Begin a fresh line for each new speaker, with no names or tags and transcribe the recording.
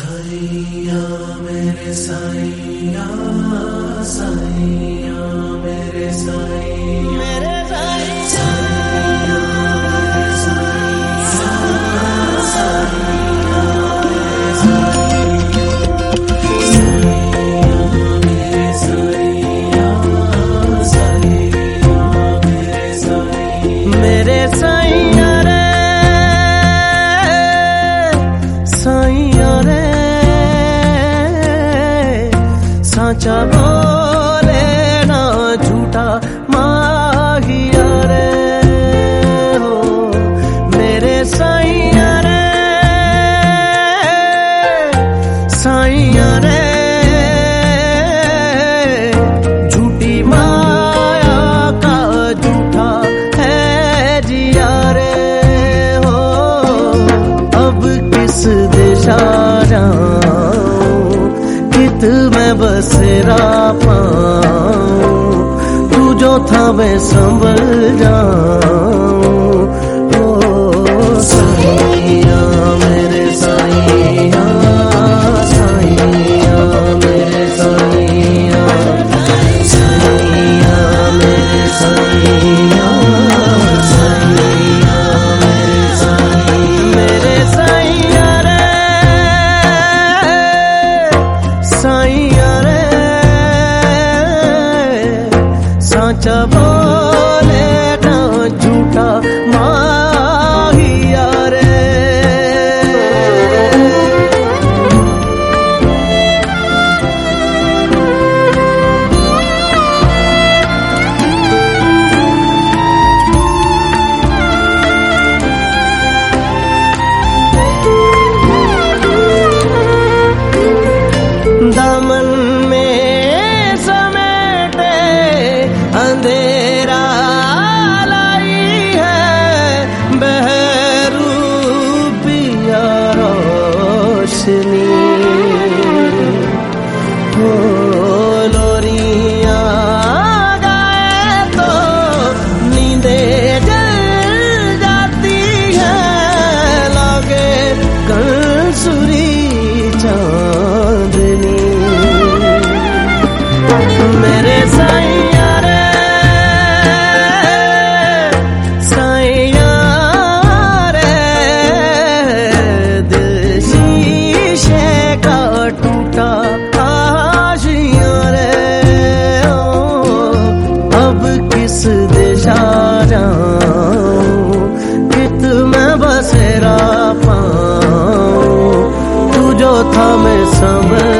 साईया मेरे साईया, साईया मेरे साईया, मेरे साईया, मेरे साईया रे, साईया रे, साचा बोले ना झूठा माहिया रे हो। मेरे साईया रे, साईया रे, झूठी माया का झूठा है जिया रे हो। अब किस दिशा जाऊं, कित मैं बसेरा पाऊं, तू जो था मैं संभल जाऊं। ओ साईया मेरे साईया, साईया मेरे साईया, साईया मेरे साईया, साईया मेरे साईया, मेरे साईया रे, साईया रे, साचा बोले ना झूठा माहिया रे। दामन में समेटे अंधेरा लाई है, बहरूपिया रोशनी हो। लोरियां गाए तो नींदे जल जाती है, लागे कंसुरी चांदनी। मेरे साईया रे, साईया रे, दिल शीशे का टूटा आशिया रे ओ। अब किस दिशा जाऊं, कित मैं बसेरा पाऊं, तू जो था मैं संभल